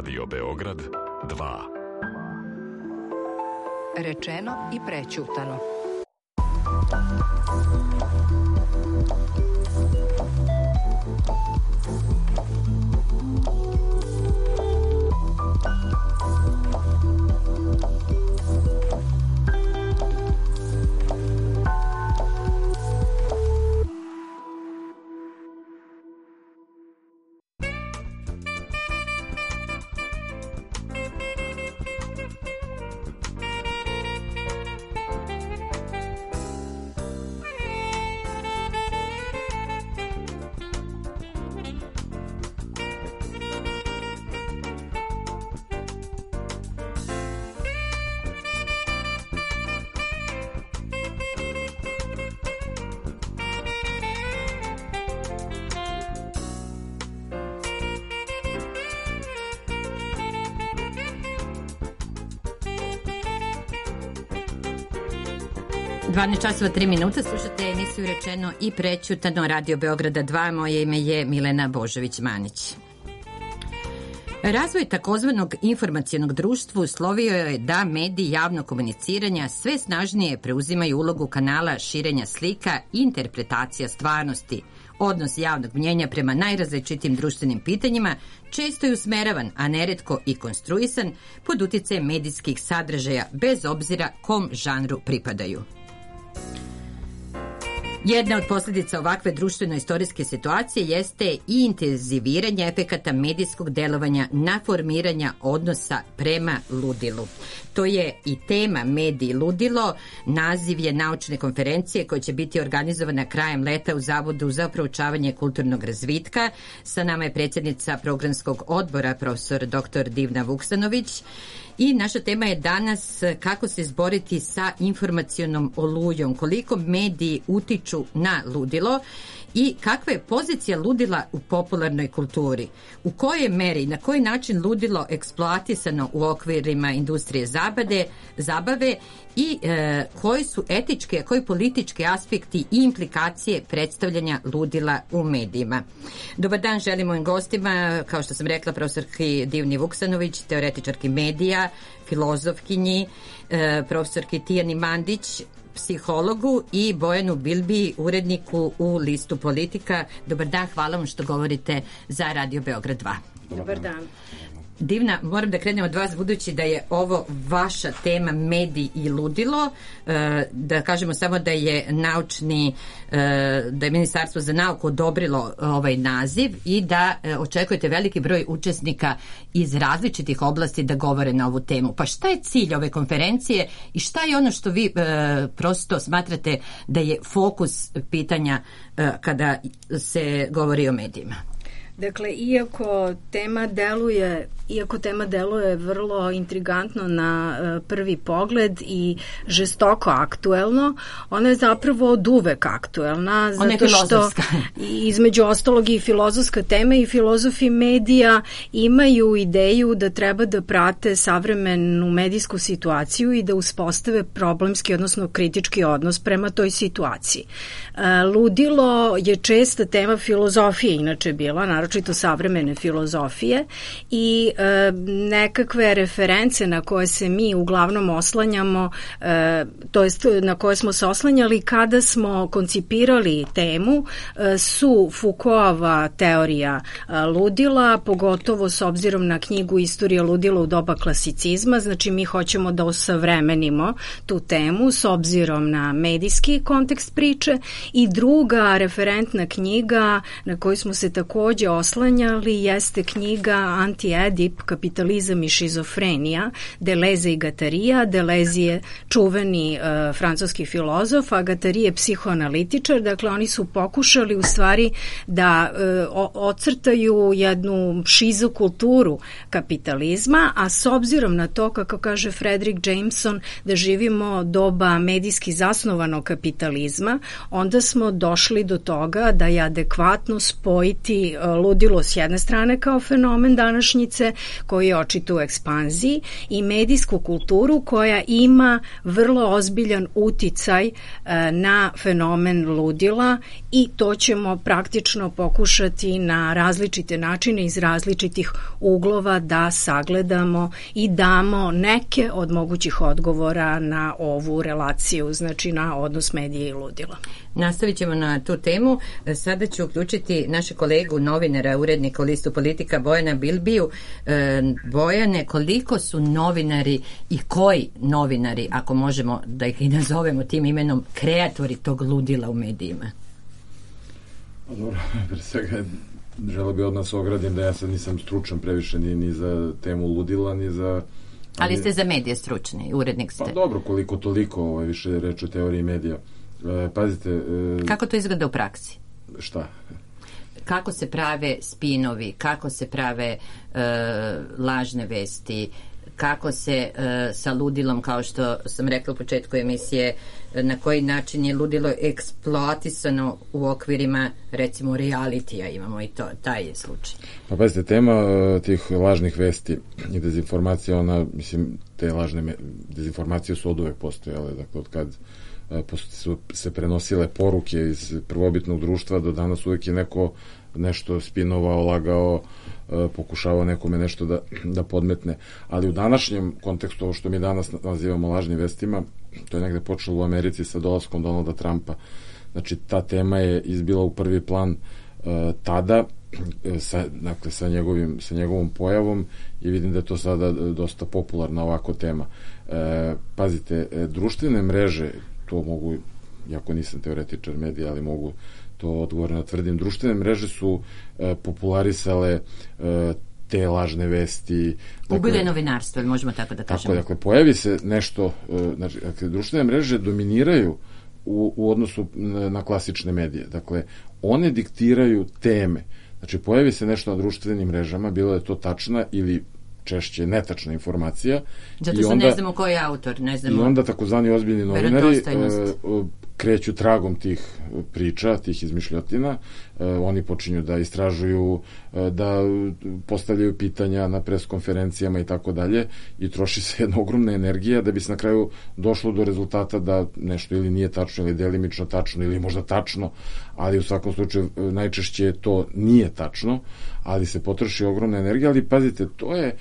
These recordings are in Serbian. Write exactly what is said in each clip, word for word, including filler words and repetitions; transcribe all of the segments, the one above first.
Radio Beograd dva. Rečeno i prećutano. dvanaest časova tri minuta, slušate emisiju Rečeno i prećutano, Radio Beograda dva, moje ime je Milena Božović-Manić. Razvoj takozvanog informacionog društva uslovio je da mediji javnog komuniciranja sve snažnije preuzimaju ulogu kanala širenja slika i interpretacija stvarnosti. Odnos javnog mnjenja prema najrazličitim društvenim pitanjima često je usmeravan, a neretko i konstruisan pod uticajem medijskih sadržaja, bez obzira kom žanru pripadaju. Jedna od posljedica ovakve društveno-istorijske situacije jeste i intenziviranje efekata medijskog delovanja na formiranja odnosa prema ludilu. To je i tema Mediji ludilo, naziv je naučne konferencije koja će biti organizovana krajem leta u Zavodu za proučavanje kulturnog razvitka. Sa nama je predsjednica programskog odbora, profesor doktor Divna Vuksanović. I naša tema je danas kako se izboriti sa informacionom olujom, koliko mediji utiču na ludilo i kakva je pozicija ludila u popularnoj kulturi. U kojoj meri i na koji način ludilo eksploatisano u okvirima industrije zabade, zabave i e, koji su etički, a koji politički aspekti i implikacije predstavljanja ludila u medijima. Dobar dan, želim mojim gostima, kao što sam rekla, profesorki Divni Vuksanović, teoretičarki medija, filozofkinji, e, profesorki Tijani Mandić, psihologu, i Bojanu Bilbi, uredniku u Listu Politika. Dobar dan, hvala vam što govorite za Radio Beograd dva. Dobar dan. Divna, moram da krenem od vas, budući da je ovo vaša tema mediji i ludilo, da kažemo samo da je naučni, da je Ministarstvo za nauku odobrilo ovaj naziv i da očekujete veliki broj učesnika iz različitih oblasti da govore na ovu temu. Pa šta je cilj ove konferencije i šta je ono što vi prosto smatrate da je fokus pitanja kada se govori o medijima? Dakle, iako tema deluje, iako tema deluje vrlo intrigantno na uh, prvi pogled i žestoko aktuelno, ona je zapravo od uvek aktuelna, zato što između ostalog i filozofska tema i filozofi medija imaju ideju da treba da prate savremenu medijsku situaciju i da uspostave problemski, odnosno kritički odnos prema toj situaciji. Uh, ludilo je česta tema filozofije, inače bila, naročito savremene filozofije, i e, nekakve reference na koje se mi uglavnom oslanjamo, e, to jest na koje smo se oslanjali kada smo koncipirali temu, e, su Foucaultova teorija e, ludila, pogotovo s obzirom na knjigu Istorija ludila u doba klasicizma. Znači, mi hoćemo da osavremenimo tu temu s obzirom na medijski kontekst priče. I druga referentna knjiga na koju smo se takođe oslanjali jeste knjiga Anti-Edip, kapitalizam i šizofrenija, Deleuze i Guattari. Deleuze je čuveni uh, francuski filozof, a Guattari je psihoanalitičar. Dakle, oni su pokušali u stvari da uh, ocrtaju jednu šizokulturu kapitalizma, a s obzirom na to, kako kaže Frederick Jameson, da živimo doba medijski zasnovanog kapitalizma, onda smo došli do toga da je adekvatno spojiti ludilo s jedne strane kao fenomen današnjice koji je očito u ekspanziji i medijsku kulturu koja ima vrlo ozbiljan uticaj na fenomen ludila i to ćemo praktično pokušati na različite načine iz različitih uglova da sagledamo i damo neke od mogućih odgovora na ovu relaciju, znači na odnos medije i ludila. Nastavit ćemo na tu temu. Sada ću uključiti naše kolegu, novinara, urednika u Listu Politika, Bojana Bilbiju. Bojane, koliko su novinari i koji novinari, ako možemo da ih i nazovemo tim imenom, kreatori tog ludila u medijima? Dobro, pre svega želeo bi od nas ogradim da ja sad nisam stručan previše ni, ni za temu ludila, ni za... Ali ste za medije stručni, urednik ste. Pa dobro, koliko toliko, ovaj, više reč o teoriji medija. E, pazite... E, kako to izgleda u praksi? Šta? Kako se prave spinovi, kako se prave e, lažne vesti, kako se e, sa ludilom, kao što sam rekla u početku emisije, na koji način je ludilo eksploatisano u okvirima, recimo, realitija, imamo i to, taj je slučaj. Pa pazite, tema uh, tih lažnih vesti i dezinformacija, ona, mislim, te lažne me, dezinformacije su od uvek postojale, dakle, od kad uh, su se prenosile poruke iz prvobitnog društva do danas uvek je neko nešto spinovao, lagao, pokušavao nekome nešto da, da podmetne. Ali u današnjem kontekstu, ovo što mi danas nazivamo lažnim vestima, to je negde počelo u Americi sa dolaskom Donalda Trumpa. Znači, ta tema je izbila u prvi plan uh, tada, sa, dakle, sa, njegovim, sa njegovom pojavom i vidim da je to sada dosta popularna ovako tema. E, pazite, društvene mreže, to mogu, jako nisam teoretičar medija, ali mogu to odgovorno tvrdim, društvene mreže su e, popularisale e, te lažne vesti. Dakle, ubile novinarstvo, ili možemo tako da kažemo. Tako, dakle, pojavi se nešto, e, znači, dakle, društvene mreže dominiraju u, u odnosu na, na klasične medije. Dakle, one diktiraju teme. Znači, pojavi se nešto na društvenim mrežama, bilo da je to tačna ili češće netačna informacija. Zato što onda, ne znamo ko je autor, ne znamo. I onda takozvani ozbiljni novinari uh, kreću tragom tih priča, tih izmišljotina. Uh, oni počinju da istražuju, uh, da postavljaju pitanja na preskonferencijama i tako dalje i troši se jedna ogromna energija da bi se na kraju došlo do rezultata da nešto ili nije tačno ili delimično tačno ili možda tačno, ali u svakom slučaju najčešće to nije tačno, ali se potroši ogromna energija, ali pazite, to je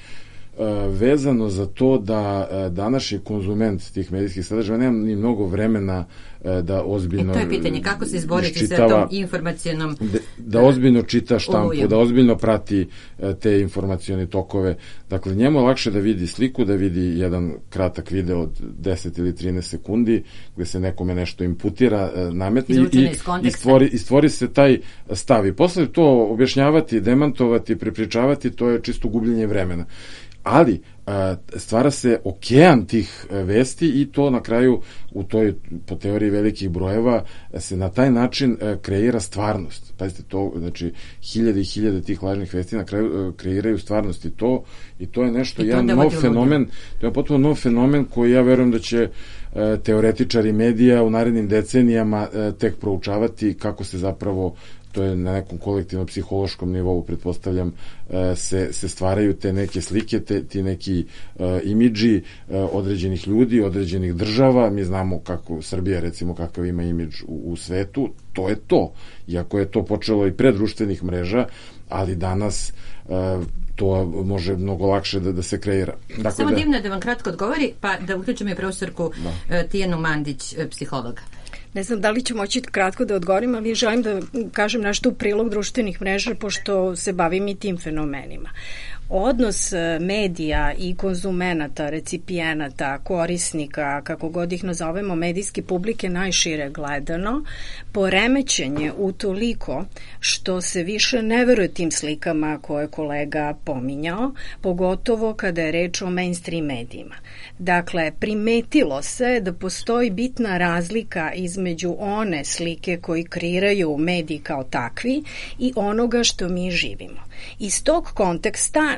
vezano za to da današnji konzument tih medijskih sadržaja nema ni mnogo vremena da ozbiljno... E to je pitanje, kako se izboriti sa tom informacionom... Da, da ozbiljno čita štampu, olujem. Da ozbiljno prati te informacione tokove. Dakle, njemu je lakše da vidi sliku, da vidi jedan kratak video od deset ili trinaest sekundi, gde se nekome nešto imputira, nametni i, i, stvori, i stvori se taj stav. I posle to objašnjavati, demantovati, prepričavati, to je čisto gubljenje vremena. Ali stvara se okean tih vesti i to na kraju u toj, po teoriji velikih brojeva, se na taj način kreira stvarnost. Pazite, to, znači, hiljade i hiljade tih lažnih vesti na kraju kreiraju stvarnost i to, i to je nešto, jedan nov fenomen, to je potpuno nov fenomen koji ja verujem da će teoretičari medija u narednim decenijama tek proučavati kako se zapravo, to je na nekom kolektivnom psihološkom nivou, pretpostavljam, se, se stvaraju te neke slike, te, ti neki uh, imidži uh, određenih ljudi, određenih država. Mi znamo kako Srbija, recimo, kakav ima imidž u, u svetu, to je to. Iako je to počelo i pre društvenih mreža, ali danas uh, to može mnogo lakše da, da se kreira. Dakle, Samo da... divno da vam kratko odgovori, pa da uključimo i profesorku da. Tijanu Mandić, psihologa. Ne znam da li ću moći kratko da odgovorim, ali želim da kažem nešto u prilog društvenih mreža, pošto se bavim i tim fenomenima. Odnos medija i konzumenata, recipijenata, korisnika, kako god ih nazovemo, medijske publike najšire gledano, poremećen je utoliko što se više ne veruje tim slikama koje je kolega pominjao, pogotovo kada je reč o mainstream medijima. Dakle, primetilo se da postoji bitna razlika između one slike koji kreiraju mediji kao takvi i onoga što mi živimo. Iz tog konteksta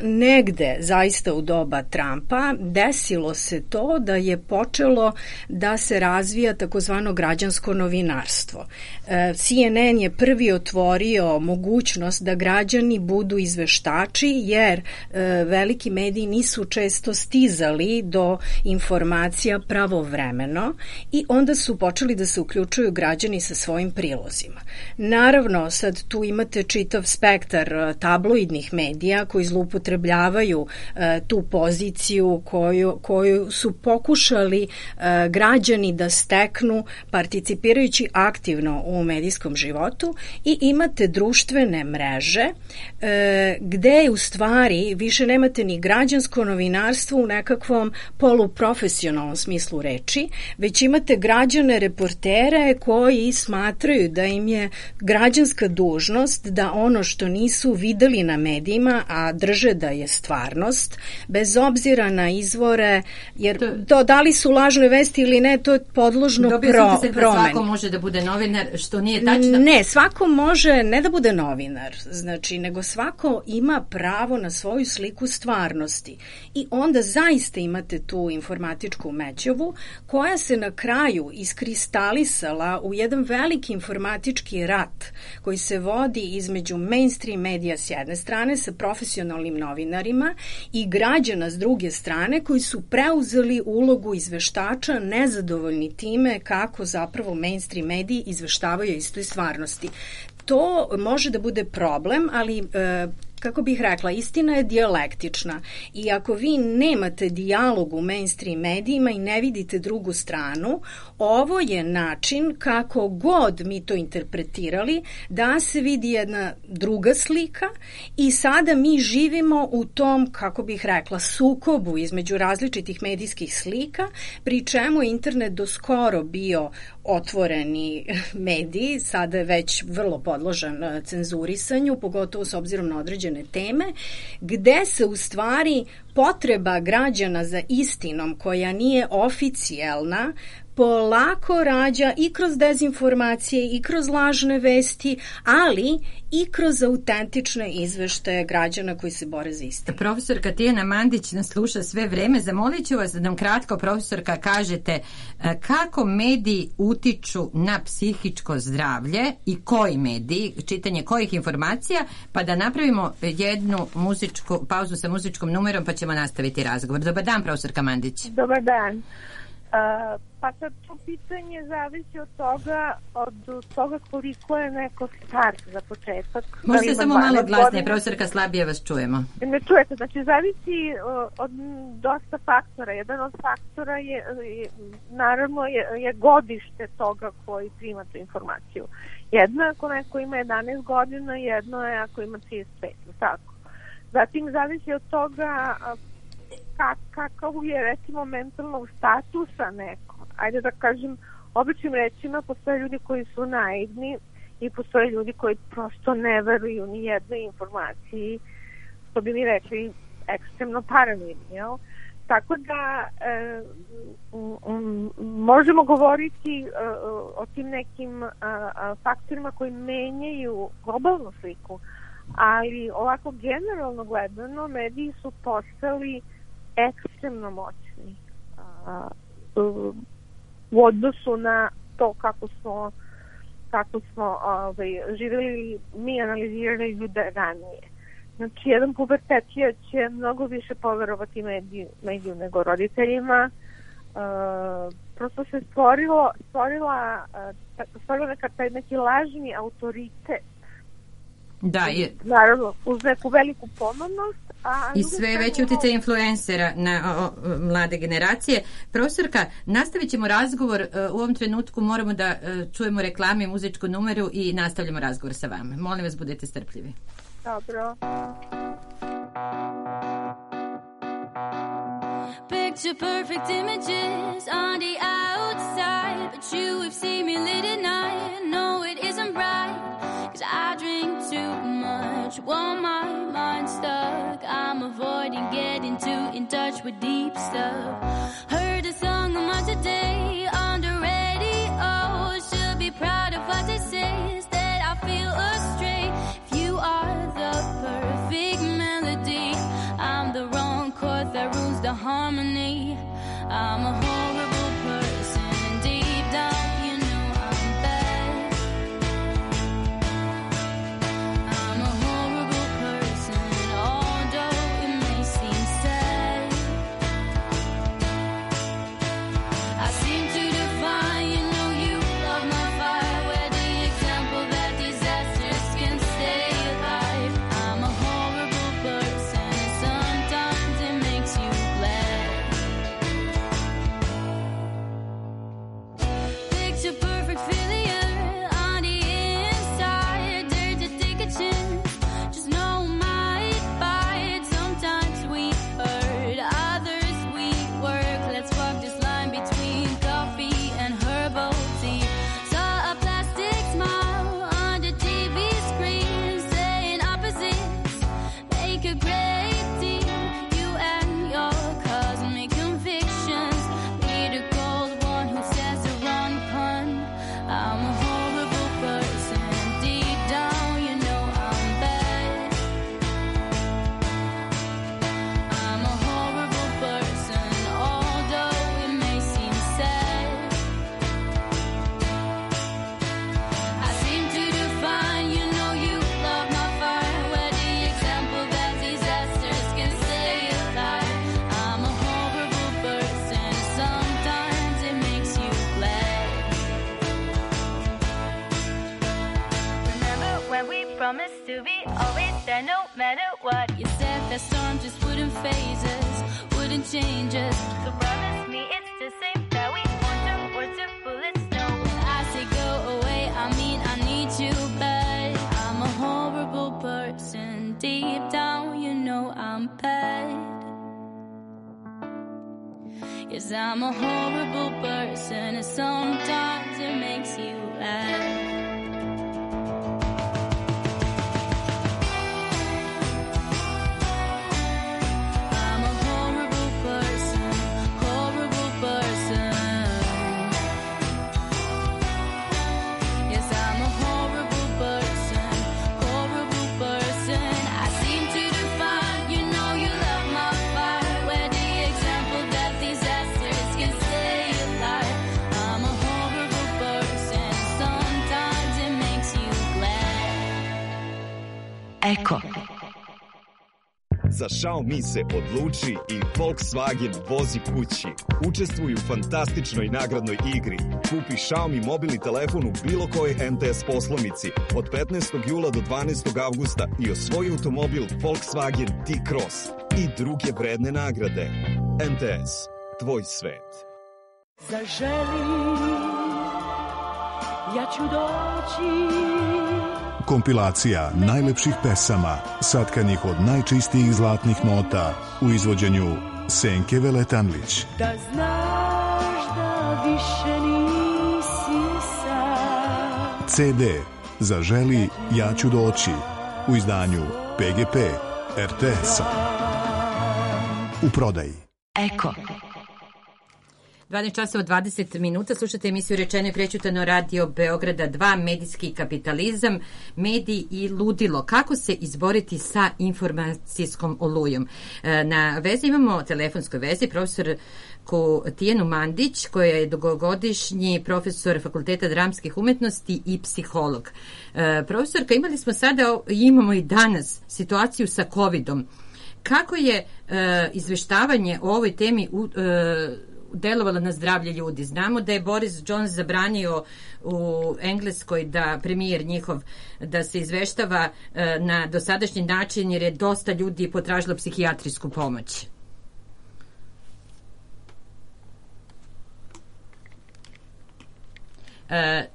negde, zaista u doba Trumpa, desilo se to da je počelo da se razvija takozvano građansko novinarstvo. C N N je prvi otvorio mogućnost da građani budu izveštači, jer veliki mediji nisu često stizali do informacija pravovremeno i onda su počeli da se uključuju građani sa svojim prilozima. Naravno, sad tu imate čitav spektar tabloidnih medija koji zloupotrebljavaju e, tu poziciju koju, koju su pokušali e, građani da steknu participirajući aktivno u medijskom životu, i imate društvene mreže e, gde u stvari više nemate ni građansko novinarstvo u nekakvom poluprofesionalnom smislu reči, već imate građane reportere koji smatraju da im je građanska dužnost da ono što nisu videli na medijima, a drže da je stvarnost, bez obzira na izvore, jer to, to da li su lažne vesti ili ne, to je podložno pro, promeni. Da svako može da bude novinar, što nije tačno? Ne, svako može ne da bude novinar, znači, nego svako ima pravo na svoju sliku stvarnosti. I onda zaista imate tu informatičku mećavu koja se na kraju iskristalisala u jedan veliki informatički rat koji se vodi između mainstream medija s jedne strane sa profesionalnim novinarima i građana s druge strane koji su preuzeli ulogu izveštača nezadovoljni time kako zapravo mainstream mediji izveštavaju istoj stvarnosti. To može da bude problem, ali e, kako bih rekla, istina je dijalektična i ako vi nemate dijalog u mainstream medijima i ne vidite drugu stranu, ovo je način, kako god mi to interpretirali, da se vidi jedna druga slika i sada mi živimo u tom, kako bih rekla, sukobu između različitih medijskih slika, pri čemu je internet do skoro bio otvoreni mediji, sada je već vrlo podložan cenzurisanju, pogotovo s obzirom na određene teme, gde se u stvari potreba građana za istinom koja nije oficijalna polako rađa i kroz dezinformacije i kroz lažne vesti, ali i kroz autentične izveštaje građana koji se bore za istinu. Profesorka Tijana Mandić nas sluša sve vreme. Zamolit ću vas da nam kratko, profesorka, kažete kako mediji utiču na psihičko zdravlje i koji mediji, čitanje kojih informacija, pa da napravimo jednu muzičku pauzu sa muzičkom numerom pa ćemo nastaviti razgovor. Dobar dan, profesorka Mandić. Dobar dan. Uh, pa sad to pitanje zavisi od toga, od toga koliko je neko star za početak. Možete samo malo glasnije, profesorka, slabije vas čujemo. Ne čujete, znači zavisi uh, od dosta faktora. Jedan od faktora je, je naravno je, je godište toga koji prima tu informaciju. Jedno je ako neko ima jedanaest godina, jedno je ako ima trideset pet, tako. Zatim zavisi od toga uh, kakav je recimo mentalnog statusa neko. Ajde da kažem, običnim rečima postoje ljudi koji su naivni i postoje ljudi koji prosto ne veruju ni jednoj informaciji, što bi mi rekli ekstremno paranoidni, jel? Tako da e, um, možemo govoriti e, o tim nekim a, a, faktorima koji menjaju globalnu sliku, ali ovako generalno gledano mediji su postali ekstremno moćni a, u, u odnosu na to kako smo kako smo ovaj, živjeli, mi analizirali ljude ranije. Znači, jedan pubertetija će mnogo više poverovati mediju, mediju nego roditeljima. A, prosto se stvorilo, stvorila, stvorila neka, taj neki lažni autoritet. Da, je. Naravno, uz neku veliku ponovnost. A I sve veći utjecaj influencera na o, o, mlade generacije. Profesorka, nastavit ćemo razgovor. U ovom trenutku moramo da čujemo reklame, muzičku numeru i nastavljamo razgovor sa vama. Molim vas, budete strpljivi. Dobro. Picture perfect images on the outside, but you have seen me late at night. No, it isn't right, 'cause I drink too much. While my mind's stuck, I'm avoiding getting too in touch with deep stuff. Heard a song on my today on the radio. Should be proud of what they say. Instead, I feel astray. If you are the perfect melody, be always there no matter what. You said that storm just wouldn't phase us, wouldn't change us. So promise me it's the same that we want to words of bullets. No, when I say go away, I mean I need you back. I'm a horrible person, deep down you know I'm bad. Yes, I'm a horrible person, and sometimes it makes you laugh. Eko. Za Xiaomi se odluči i Volkswagen vozi kući. Učestvuj u fantastičnoj nagradnoj igri. Kupi Xiaomi mobilni telefon u bilo kojoj M T S poslovnici od petnaestog jula do dvanaestog avgusta i osvoji automobil Volkswagen T-Cross i druge vredne nagrade. M T S, tvoj svet. Zaželi, ja ću doći. Kompilacija najlepših pesama, satkanih od najčistijih zlatnih nota u izvođenju Senke Veletanlić. Da znaš da više nisi sam. C D Zaželi, ja ću doći u izdanju P G P R T S-a. U prodaji. Eko. dvanaest časova dvadeset minuta, slušate emisiju Rečeno i prećutano, Radio Beograda dva, medijski kapitalizam, mediji i ludilo. Kako se izboriti sa informacijskom olujom? Na vezi imamo, telefonskoj vezi, profesor Tijenu Mandić, koja je dugogodišnji profesor Fakulteta dramskih umetnosti i psiholog. Profesorka, imali smo sada, imamo i danas situaciju sa covidom. Kako je izveštavanje o ovoj temi u delovala na zdravlje ljudi? Znamo da je Boris Johnson zabranio u Engleskoj da premijer njihov da se izveštava na dosadašnji način, jer je dosta ljudi potražilo psihijatrijsku pomoć. E,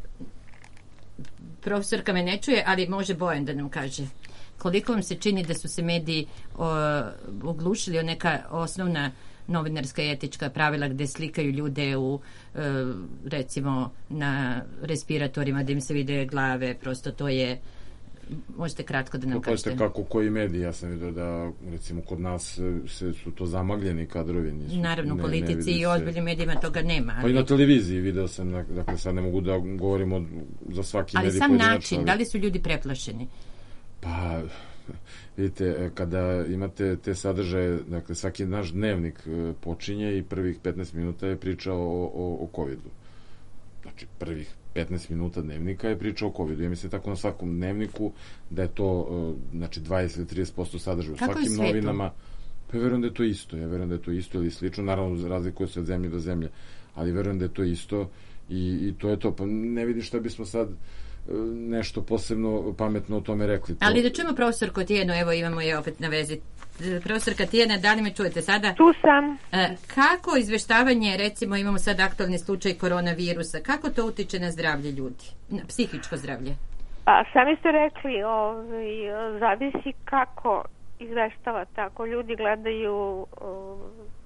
profesorka me ne čuje, ali može Bojan da nam kaže. Koliko vam se čini da su se mediji o, oglušili o neka osnovna novinarska i etička pravila gde slikaju ljude u, e, recimo, na respiratorima, da im se vide glave, prosto to je, možete kratko da nam kažete. Kako koji mediji, ja sam vidio da, recimo, kod nas se, su to zamagljeni kadrovi. Nisu, Naravno, u ne, politici ne i ozbiljnim medijima toga nema. Ali... Pa i na televiziji video sam, dakle sad ne mogu da govorimo za svaki ali medij sam pojedinačno. način, ali... da li su ljudi preplašeni? Pa... Vidite, kada imate te sadržaje, dakle, svaki naš dnevnik počinje i prvih petnaest minuta je priča o, o, o covidu. Znači, prvih petnaest minuta dnevnika je priča o covidu. Ja mislim tako na svakom dnevniku da je to, znači, dvadeset ili trideset posto sadržaja u svakim novinama. Pa ja verujem da je to isto. Ja verujem da je to isto ili slično. Naravno, razlikuje se od zemlje do zemlje, ali verujem da je to isto i, i to je to. Pa ne vidim šta bismo sad nešto posebno pametno o tome rekli. To... Ali da čujemo profesorku Tijenu, evo imamo je opet na vezi. Profesorka Tijena, da li me čujete sada? Tu sam. E, kako izveštavanje, recimo imamo sad aktualni slučaj koronavirusa, kako to utiče na zdravlje ljudi, na psihičko zdravlje? Pa sami ste rekli, ovaj, zavisi kako izveštavate. Ako ljudi gledaju o,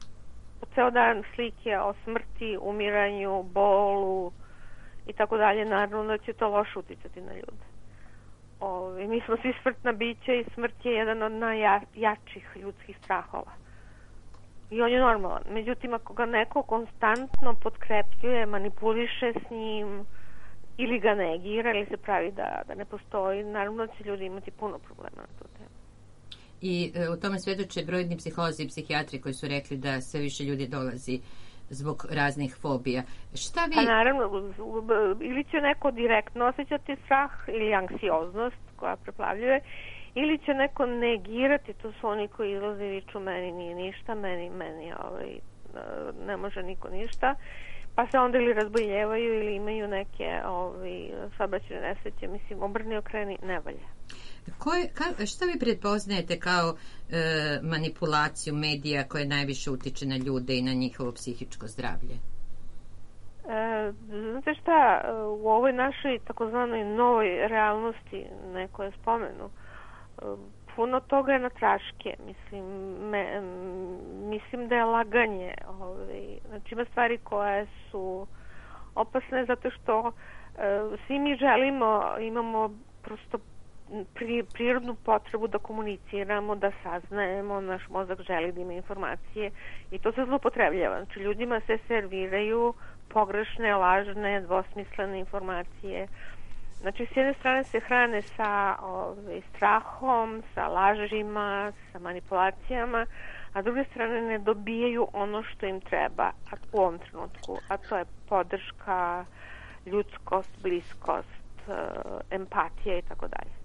ceo dan slike o smrti, umiranju, bolu i tako dalje, naravno da će to loše uticati na ljude. Ove, mi smo svi smrtna bića i smrt je jedan od najjačih ljudskih strahova. I on je normalan. Međutim, ako ga neko konstantno potkrepljuje, manipuliše s njim ili ga negira ili se pravi da, da ne postoji, naravno da će ljudi imati puno problema na tu temu. I e, u tome svedoče brojni psiholozi i psihijatri koji su rekli da sve više ljudi dolazi zbog raznih fobija. Šta vi... A naravno, ili će neko direktno osjećati strah ili anksioznost koja preplavljuje, ili će neko negirati, to su oni koji izlaze i viču meni nije ništa, meni, meni ovaj, ne može niko ništa, pa se onda ili razboljevaju ili imaju neke ovaj, saobraćajne nesreće, mislim, obrni okreni, ne valja. Koje, ka, šta vi pretpoznajete kao e, manipulaciju medija koja najviše utiče na ljude i na njihovo psihičko zdravlje? E, znate šta, u ovoj našoj takozvanoj novoj realnosti, neko je spomenu, puno toga je na traške. Mislim, me, mislim da je laganje. Ovaj, znači ima stvari koje su opasne zato što e, svi mi želimo, imamo prosto pri, prirodnu potrebu da komuniciramo, da saznajemo, naš mozak želi da ima informacije i to se zloupotrebljava. Znači ljudima se serviraju pogrešne, lažne, dvosmislene informacije. Znači, s jedne strane se hrane sa ovaj, strahom, sa lažima, sa manipulacijama, a s druge strane ne dobijaju ono što im treba u ovom trenutku, a to je podrška, ljudskost, bliskost, empatija i tako dalje.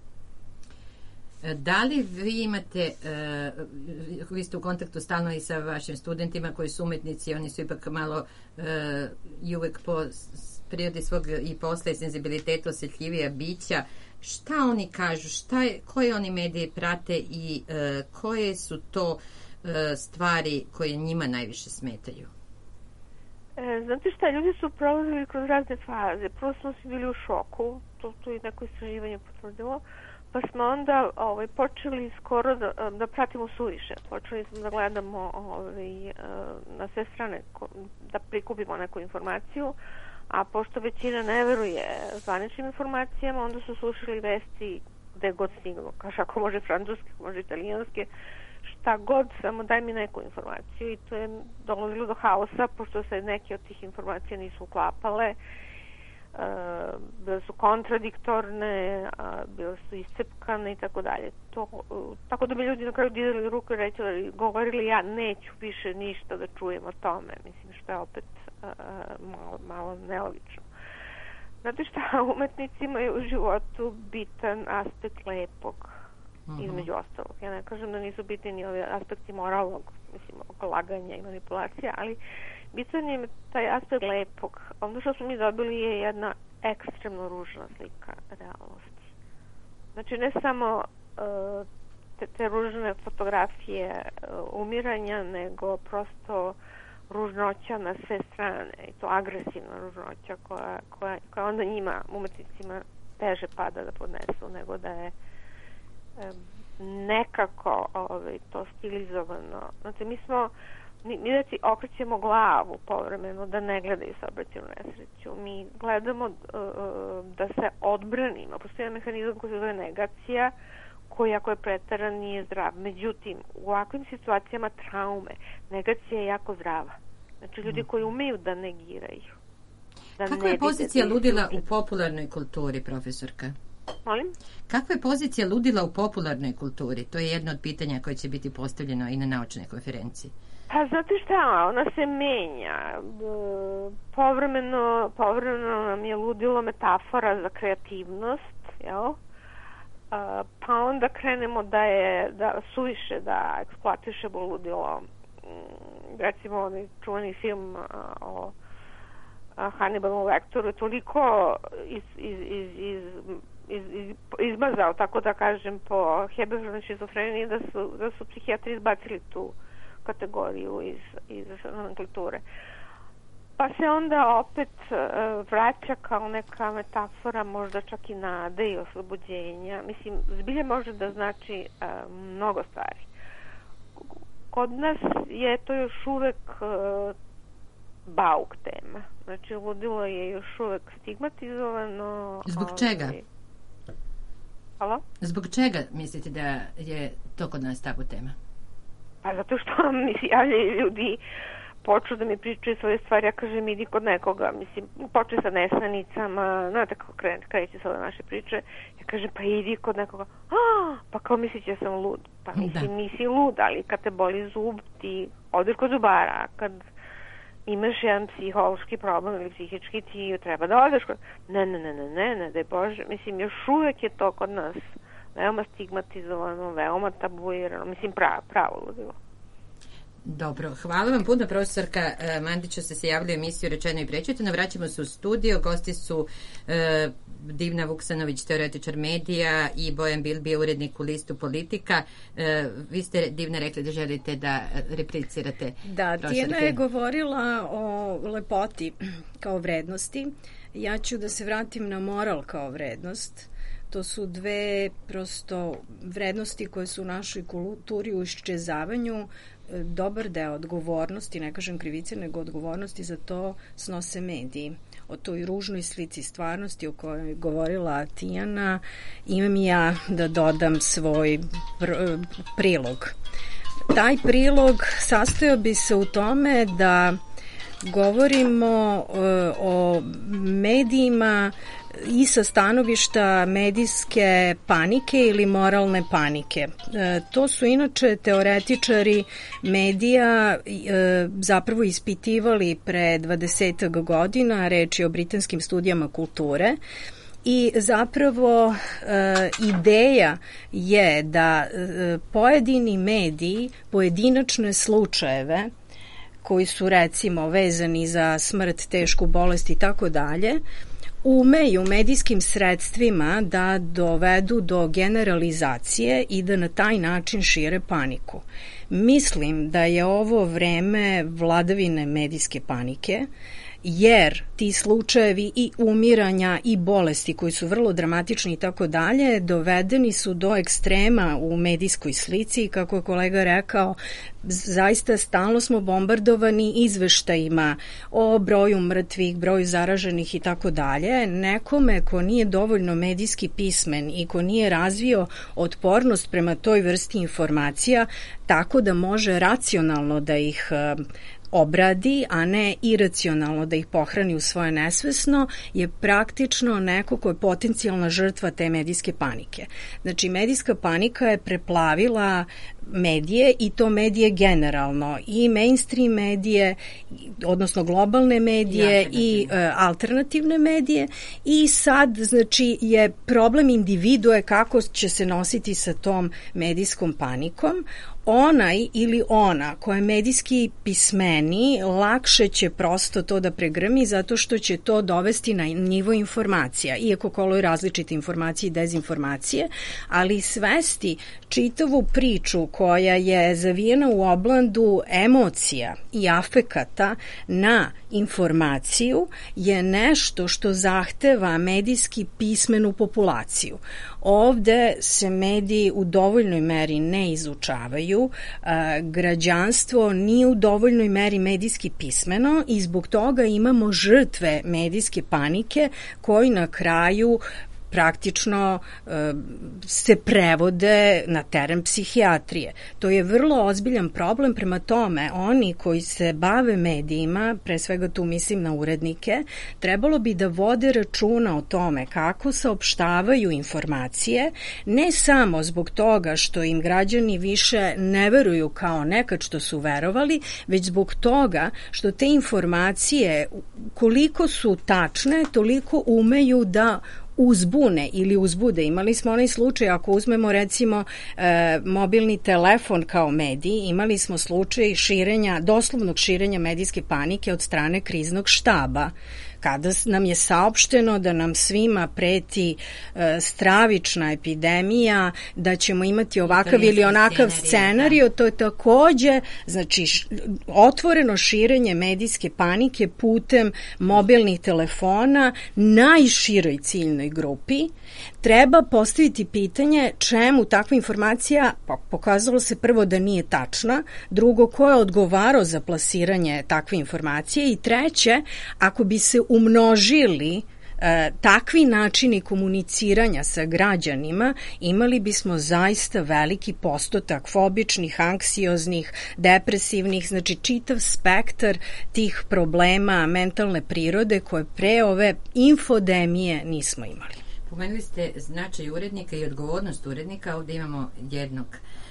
Da li vi imate, uh, vi ste u kontaktu stalno i sa vašim studentima koji su umetnici, oni su ipak malo uh, i uvek po prirodi svog i posla i senzibiliteta osjetljivija bića, šta oni kažu, šta je, koje oni medije prate i uh, koje su to uh, stvari koje njima najviše smetaju? E, znate šta, ljudi su prolazili kroz razne faze. Prvo smo svi bili u šoku, to, to je neko istraživanje potvrdilo, pa smo onda ovaj, počeli skoro da, da pratimo suviše. Počeli smo da gledamo ovaj, na sve strane da prikupimo neku informaciju, a pošto većina ne veruje zvaničnim informacijama, onda su slušali vesti gde god stiglo. Kaže, ako može francuski, može italijanske, šta god, samo daj mi neku informaciju. I to je dolazilo do haosa, pošto se neke od tih informacija nisu uklapale, Uh, bile su kontradiktorne, uh, bile su iscepkane i tako dalje. To, uh, tako da bi ljudi na kraju dizali ruku i reći, govorili ja neću više ništa da čujem o tome. Mislim što je opet uh, malo, malo nelogično. Znate šta, umetnici imaju u životu bitan aspekt lepog, uh-huh. između ostalog. Ja ne kažem da nisu bitni ni ovi aspekti moralnog, mislim, oko laganja i manipulacija, ali bitan je taj aspekt lepog. Ono što smo mi dobili je jedna ekstremno ružna slika realnosti. Znači ne samo uh, te, te ružne fotografije uh, umiranja, nego prosto ružnoća na sve strane. I to agresivna ružnoća koja, koja, koja onda njima, umetnicima, teže pada da podnesu nego da je um, nekako ovaj, to stilizovano. Znači mi smo Mi, mi da ti okrećemo glavu povremeno da ne gledaju saobraćajnu nesreću. Mi gledamo uh, da se odbranimo. Postoji jedan mehanizam koji se zove negacija, koji ako je pretaran nije zdrav. Međutim, u ovakvim situacijama traume, negacija je jako zdrava. Znači ljudi koji umeju da negiraju. Da Kako je pozicija ludila u popularnoj kulturi, profesorka? Molim? Kakva je pozicija ludila u popularnoj kulturi? To je jedno od pitanja koje će biti postavljeno i na naučnoj konferenciji. Pa znate šta, ona se menja. Povremeno, povremeno nam je ludilo metafora za kreativnost, jel? Pa onda krenemo da je da suviše da eksploatišemo ludilo. Recimo onaj čuveni film o Hannibalu Lecteru je toliko iz, iz, iz, iz, iz, iz, izmazao, tako da kažem, po Hebelžovoj šizofreniji da su, da su psihijatri izbacili tu kategoriju iz, iz nomenklature. Pa se onda opet uh, vraća kao neka metafora, možda čak i nade i oslobođenja. Mislim, zbilje može da znači uh, mnogo stvari. Kod nas je to još uvek uh, bauk tema. Znači, ludilo je još uvek stigmatizovano. Zbog čega? Ovaj... Halo? Zbog čega mislite da je to kod nas tabu tema? Pa zato što mi se javljaju ljudi, počnu da mi pričaju svoje stvari, ja kažem idi kod nekoga, mislim, počne sa nesanicama, znate kako kre, kreće sa ove naše priče, ja kažem pa idi kod nekoga, a, pa kao misliš ja sam lud, pa mislim da. Nisi lud, ali kad te boli zub ti odeš kod zubara, kad imaš jedan psihološki problem ili psihički ti treba da odeš kod, ne, ne, ne, ne, ne, ne, daj Bože, mislim još uvek je to kod nas veoma stigmatizovano, veoma tabuirano, mislim pravo, pravo ludilo. Dobro, hvala vam puno, profesorka Mandić, što ste se javili u emisiju Rečeno i prečuteno. Vraćamo se u studio, gosti su e, Divna Vuksanović, teoretičar medija, i Bojan Bilbija, urednik u listu Politika. E, vi ste, Divna, rekli da želite da replicirate. Da, Tijana je govorila o lepoti kao vrednosti. Ja ću da se vratim na moral kao vrednost. To su dve prosto vrednosti koje su u našoj kulturi u iščezavanju. Dobar deo odgovornosti, ne kažem krivice, nego odgovornosti za to snose mediji. O toj ružnoj slici stvarnosti o kojoj je govorila Tijana, imam i ja da dodam svoj pr- prilog. Taj prilog sastojao bi se u tome da govorimo uh, o medijima i sa stanovišta medijske panike ili moralne panike. E, to su inače teoretičari medija e, zapravo ispitivali pre dvadesetak godina, reč je o britanskim studijama kulture, i zapravo e, ideja je da e, pojedini mediji, pojedinačne slučajeve koji su recimo vezani za smrt, tešku bolest i tako dalje, umeju medijskim sredstvima da dovedu do generalizacije i da na taj način šire paniku. Mislim da je ovo vreme vladavine medijske panike, jer ti slučajevi i umiranja i bolesti koji su vrlo dramatični i tako dalje dovedeni su do ekstrema u medijskoj slici i kako je kolega rekao, zaista stalno smo bombardovani izveštajima o broju mrtvih, broju zaraženih i tako dalje. Nekome ko nije dovoljno medijski pismen i ko nije razvio otpornost prema toj vrsti informacija tako da može racionalno da ih obradi, a ne iracionalno da ih pohrani u svoje nesvesno, je praktično neko ko je potencijalna žrtva te medijske panike. Znači, medijska panika je preplavila medije i to medije generalno, i mainstream medije, odnosno globalne medije i uh, alternativne medije, i sad znači je problem individue kako će se nositi sa tom medijskom panikom. Onaj ili ona koja je medijski pismeni lakše će prosto to da pregrmi zato što će to dovesti na nivo informacija, iako koluje različite informacije i dezinformacije, ali svesti čitavu priču koja je zavijena u oblandu emocija i afekata na informaciju je nešto što zahteva medijski pismenu populaciju. Ovde se mediji u dovoljnoj meri ne izučavaju, građanstvo nije u dovoljnoj meri medijski pismeno i zbog toga imamo žrtve medijske panike koji na kraju praktično e, se prevode na teren psihijatrije. To je vrlo ozbiljan problem, prema tome oni koji se bave medijima, pre svega tu mislim na urednike, trebalo bi da vode računa o tome kako saopštavaju informacije, ne samo zbog toga što im građani više ne veruju kao nekad što su verovali, već zbog toga što te informacije koliko su tačne, toliko umeju da uzbune ili uzbude. Imali smo onaj slučaj, ako uzmemo recimo e, mobilni telefon kao medij, imali smo slučaj širenja, doslovnog širenja medijske panike od strane kriznog štaba, kada nam je saopšteno da nam svima preti e, stravična epidemija, da ćemo imati ovakav ili onakav scenario, to je takođe znači š, otvoreno širenje medijske panike putem mobilnih telefona najširoj ciljnoj grupi. Treba postaviti pitanje čemu takva informacija, pa pokazalo se prvo da nije tačna, drugo ko je odgovarao za plasiranje takve informacije i treće, ako bi se umnožili e, takvi načini komuniciranja sa građanima, imali bismo zaista veliki postotak fobičnih, anksioznih, depresivnih, znači čitav spektar tih problema mentalne prirode koje pre ove infodemije nismo imali. Pomenuli ste značaj urednika i odgovornost urednika. Ovdje imamo jednog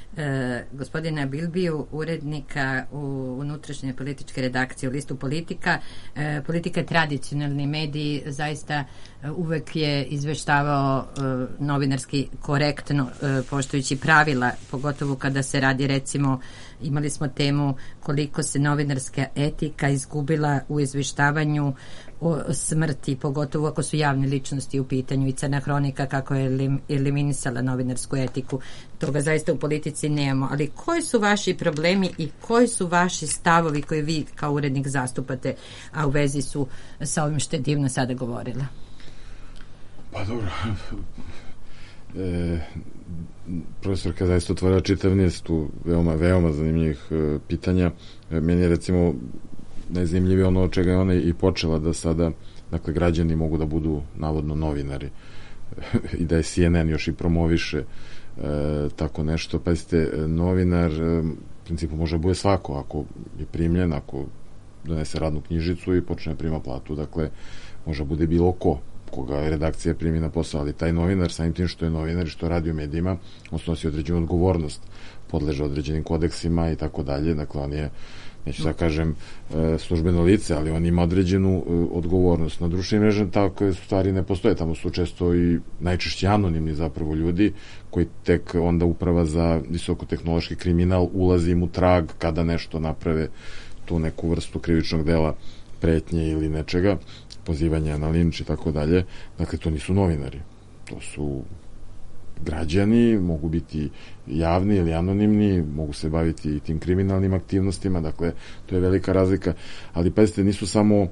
e, gospodina Bilbiju, urednika u unutrašnje političke redakcije u listu Politika. E, Politika je tradicionalni medij, zaista e, uvek je izveštavao e, novinarski korektno, e, poštujući pravila, pogotovo kada se radi, recimo, imali smo temu koliko se novinarska etika izgubila u izveštavanju o smrti, pogotovo ako su javne ličnosti u pitanju, i Crna hronika kako je elim, eliminisala novinarsku etiku. Toga zaista u politici nemamo. Ali koji su vaši problemi i koji su vaši stavovi koje vi kao urednik zastupate, a u vezi su sa ovim što je Divna sada govorila? Pa dobro, e, profesorka zaista otvara čitav niz tu veoma, veoma zanimljivih e, pitanja. E, meni je recimo najzanimljivije ono od čega je ona i počela, da sada, dakle, građani mogu da budu navodno novinari i da je C N N još i promoviše e, tako nešto. Pa ste novinar, e, u principu može da bude svako, ako je primljen, ako donese radnu knjižicu i počne da prima platu, dakle, može da bude bilo ko koga redakcija primi na posao, ali taj novinar, samim tim što je novinar i što radi u medijima, on snosi određenu odgovornost, podleže određenim kodeksima i tako dalje, dakle on je, neću da kažem službeno lice, ali on ima određenu odgovornost. Na društvenim mrežama takve stvari ne postoje, tamo su često i najčešće anonimni zapravo ljudi koji tek onda Uprava za visokotehnološki kriminal ulazi im u trag kada nešto naprave, tu neku vrstu krivičnog dela, pretnje ili nečega, pozivanja na linč i tako dalje. Dakle, to nisu novinari. To su građani, mogu biti javni ili anonimni, mogu se baviti i tim kriminalnim aktivnostima, dakle, to je velika razlika. Ali, pazite, nisu samo e,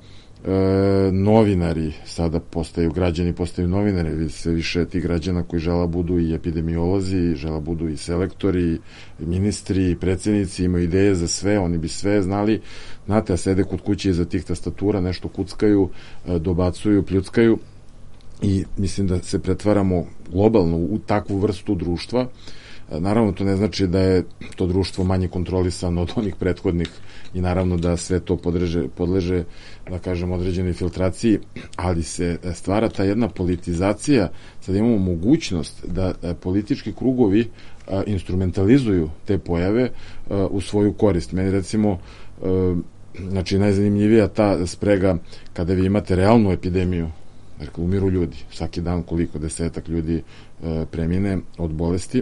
novinari, sada postaju građani, postaju novinari, vidi se više tih građana koji žela budu i epidemiolozi, žela budu i selektori, i ministri, i predsjednici, imaju ideje za sve, oni bi sve znali, znate, a sede kod kuće iza tih tastatura, nešto kuckaju, dobacuju, pljuckaju, i mislim da se pretvaramo globalno u takvu vrstu društva. Naravno, to ne znači da je to društvo manje kontrolisano od onih prethodnih i naravno da sve to podleže, podleže da kažem, određenoj filtraciji, ali se stvara ta jedna politizacija, sad imamo mogućnost da politički krugovi a, instrumentalizuju te pojave a, u svoju korist. Meni recimo a, znači najzanimljivija ta sprega kada vi imate realnu epidemiju, dakle umiru ljudi, svaki dan koliko desetak ljudi e, premine od bolesti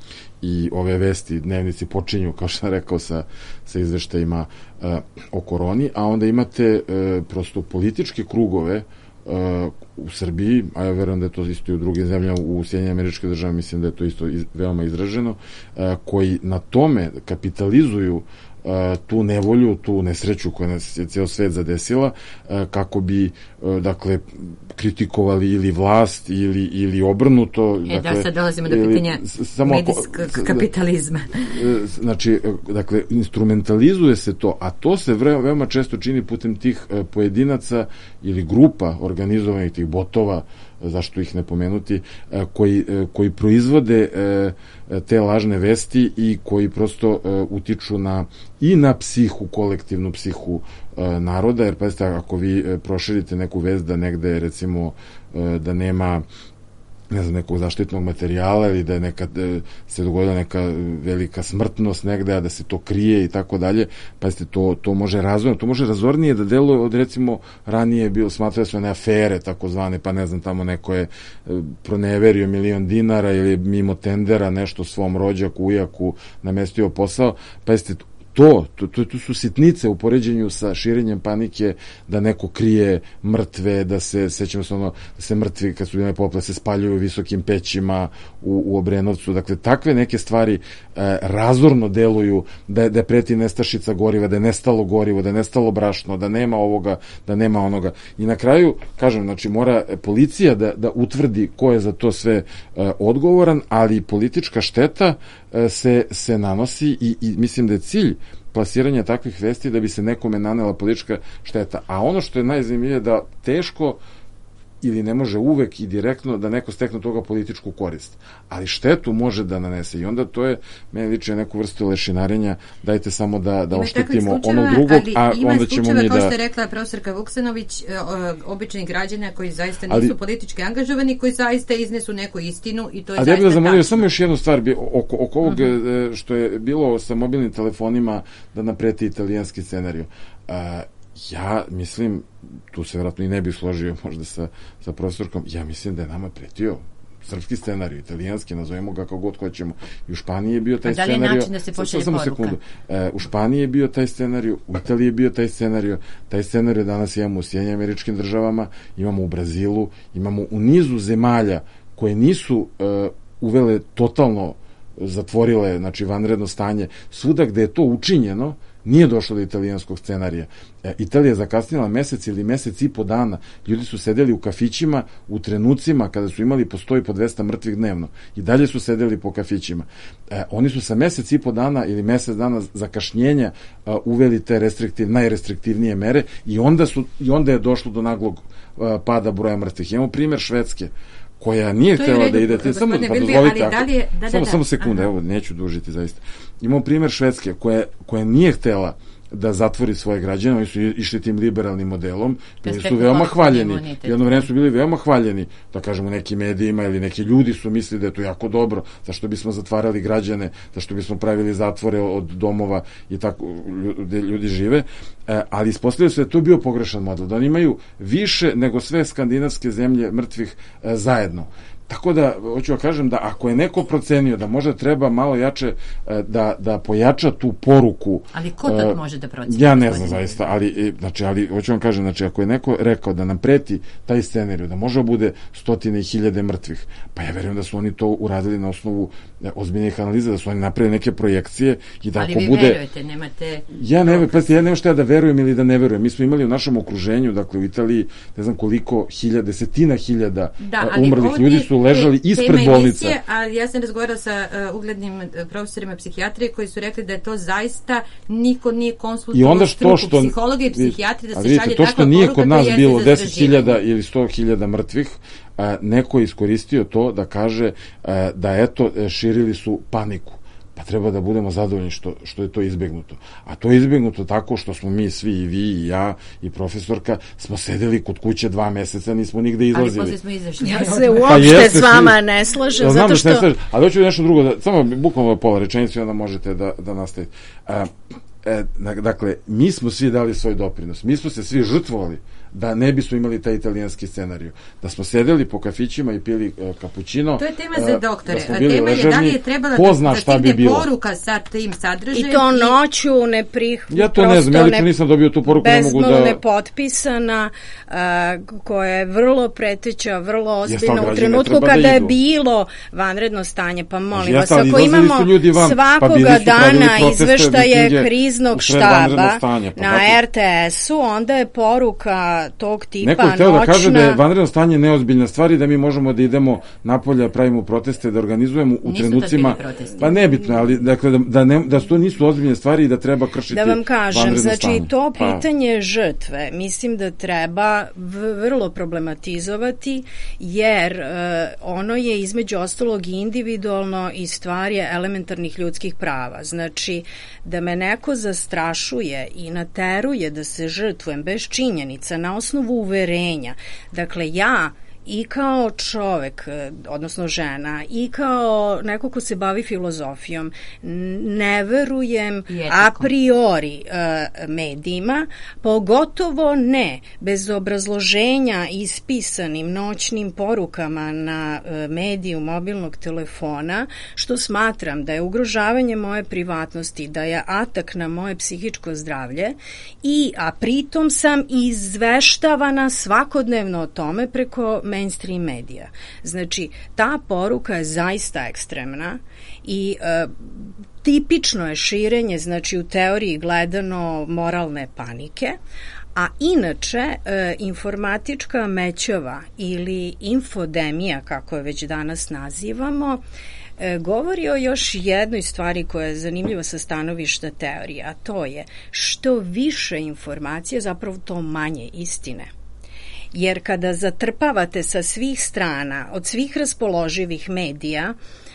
i ove vesti, dnevnici počinju, kao što sam rekao, sa, sa izveštajima e, o koroni, a onda imate e, prosto političke krugove e, u Srbiji, a ja verujem da je to isto i u drugim zemljama, u Sjedinjenim Američkim Državama mislim da je to isto iz, veoma izraženo, e, koji na tome kapitalizuju tu nevolju, tu nesreću koja nas je ceo svet zadesila, kako bi, dakle, kritikovali ili vlast ili, ili obrnuto. E, dakle, da, sad dolazimo do pitanja medijskog kapitalizma. Znači, dakle, instrumentalizuje se to, a to se veoma često čini putem tih pojedinaca ili grupa organizovanih tih botova, zašto ih ne pomenuti, koji, koji proizvode te lažne vesti i koji prosto utiču na i na psihu, kolektivnu psihu naroda, jer pazite, ako vi proširite neku vest da negde, recimo, da nema ne znam, nekog zaštitnog materijala ili da je nekad se dogodila neka velika smrtnost negde, a da se to krije i tako dalje, pazite, to, to može razorno, to može razornije da deluje od, recimo, ranije bilo, smatraju sve one afere, takozvane, pa ne znam, tamo neko je proneverio milion dinara ili mimo tendera nešto svom rođaku, ujaku namestio posao, pazite, To, to, to, to su sitnice u poređenju sa širenjem panike, da neko krije mrtve, da se, sećamo se ono, da se mrtvi, kad su bile poplave, se spaljuju u visokim pećima u, u Obrenovcu. Dakle, takve neke stvari e, razorno deluju, da, da je preti nestašica goriva, da je nestalo gorivo, da je nestalo brašno, da nema ovoga, da nema onoga. I na kraju, kažem, znači, mora policija da, da utvrdi ko je za to sve e, odgovoran, ali politička šteta e, se, se nanosi i, i mislim da je cilj plasiranja takvih vesti da bi se nekome nanela politička šteta. A ono što je najzanimljivije da teško ili ne može uvek i direktno da neko stekne toga političku korist. Ali štetu može da nanese i onda to je, meni liči neku vrstu lešinarenja, dajte samo da, da oštetimo ono drugog, a onda ćemo mi da... Kao što je rekla profesorka Vuksanović, običnih građana koji zaista nisu ali, politički angažovani, koji zaista iznesu neku istinu i to je ali zaista ja bih zamolio tačno. Samo još jednu stvar, oko, oko ovog uh-huh. što je bilo sa mobilnim telefonima da napreti italijanski scenariju. Uh, Ja mislim, tu se vjerojatno i ne bih složio možda sa, sa profesorkom, ja mislim da je nama pretio srpski scenarij, italijanski, nazovemo ga kako god hoćemo. I u Španiji je bio taj scenarij. A da li je način da se pošalje samo poruka? Sekundu. E, u Španiji je bio taj scenarij, u Italiji je bio taj scenarij, taj scenarij danas imamo u Sjedinjenim Američkim Državama, imamo u Brazilu, imamo u nizu zemalja koje nisu e, uvele totalno zatvorile, znači vanredno stanje, svuda gde je to učinjeno, nije došlo do italijanskog scenarija. E, Italija je zakasnila mesec ili mesec i po dana. Ljudi su sedeli u kafićima u trenucima kada su imali po sto i po dvesta mrtvih dnevno. I dalje su sedeli po kafićima. E, oni su sa mesec i po dana ili mesec dana zakašnjenja a, uveli te restriktiv, najrestriktivnije mere i onda, su, i onda je došlo do naglog a, pada broja mrtvih. Imamo primer Švedske, koja nije htjela da ide, samo, pa dozvolite, ako, da je, da, samo, da, samo sekunde, aha. Evo, neću dužiti zaista. Imamo primjer Švedske, koja, koja nije htjela da zatvori svoje građane, oni su išli tim liberalnim modelom, bili su veoma hvaljeni, jedno vreme su bili veoma hvaljeni, da kažemo, nekim medijima ili neki ljudi su mislili da je to jako dobro, zašto bismo zatvarali građane, zašto bismo pravili zatvore od domova i tako gde ljudi žive, e, ali ispostavljaju se da je to bio pogrešan model, da oni imaju više nego sve skandinavske zemlje mrtvih e, zajedno. Tako da, hoću da kažem da ako je neko procenio da možda treba malo jače da, da pojača tu poruku. Ali ko to uh, može da proceni? Ja ne znam zaista, ali, znači, ali hoću vam kažem, znači, ako je neko rekao da nam preti taj scenarij, da može da bude stotine i hiljade mrtvih, pa ja verujem da su oni to uradili na osnovu ozbiljnih analiza, da su oni napravili neke projekcije i da ali ako vi bude... verujete, nemate... Ja ne, pa ja nemam šta ja da verujem ili da ne verujem. Mi smo imali u našem okruženju, dakle u Italiji, ne znam koliko hiljada, desetina hiljada da, umrlih ljudi su ležali te, ispred bolnica. Emisije, ali ja sam razgovarala sa uh, uglednim profesorima psihijatrije koji su rekli da je to zaista niko nije konsultovao struku što, psihologije i psihijatrije da se vidite, šalje to takva što nije poruka, kod nas bilo deset hiljada ili sto hiljada mrtvih, a, neko je iskoristio to da kaže a, da eto širili su paniku. Pa treba da budemo zadovoljni što, što je to izbjegnuto. A to je izbjegnuto tako što smo mi svi, i vi, i ja, i profesorka, smo sedeli kod kuće dva meseca, nismo nigde izlazili. Ali posle smo izašli. Ja se uopšte pa jeste, s vama ne slažem, ja, zato da što... Ne slažem, ali hoću nešto drugo, da, samo bukvalno pola rečenicu, onda možete da, da nastavite. A, e, dakle, mi smo svi dali svoj doprinos, mi smo se svi žrtvovali da ne bismo imali taj italijanski scenarij. Da smo sedeli po kafićima i pili uh, kapućino. To je tema za doktore. Da tema je da li je trebala da, da stigne bi poruka sa tim sadržajem. I to noću ne prih... Ja to ne znam, ja lično nisam dobio tu poruku. Bezmalo ne nepotpisana, uh, koja je vrlo preteća, vrlo ozbiljna u trenutku kada da je bilo vanredno stanje. Pa molim vas, ako imamo van, svakoga pa dana izveštaje kriznog štaba stanje, pa na er te esu, onda je poruka tog tipa neko je hteo da kaže da je vanredno stanje neozbiljna stvar i da mi možemo da idemo napolje, pravimo proteste, da organizujemo u nisu trenucima, pa nebitno, ali dakle da, da, ne, da to nisu ozbiljne stvari i da treba kršiti da vam kažem, znači stanje. To pitanje pa. žrtve mislim da treba vrlo problematizovati jer uh, ono je između ostalog individualno i stvar je elementarnih ljudskih prava, znači da me neko zastrašuje i nateruje da se žrtvujem bez činjenica na osnovu uverenja. Dakle, ja i kao čovek, odnosno žena, i kao neko ko se bavi filozofijom, ne verujem a priori uh, medijima, pogotovo ne bez obrazloženja ispisanim noćnim porukama na uh, mediju mobilnog telefona, što smatram da je ugrožavanje moje privatnosti, da je atak na moje psihičko zdravlje, i a pritom sam izveštavana svakodnevno o tome preko mainstream medija. Znači, ta poruka je zaista ekstremna i e, tipično je širenje, znači u teoriji gledano moralne panike, a inače e, informatička mećava ili infodemija, kako je već danas nazivamo, e, govori o još jednoj stvari koja je zanimljiva sa stanovišta teorije, a to je što više informacije, zapravo to manje istine. Jer kada zatrpavate sa svih strana, od svih raspoloživih medija,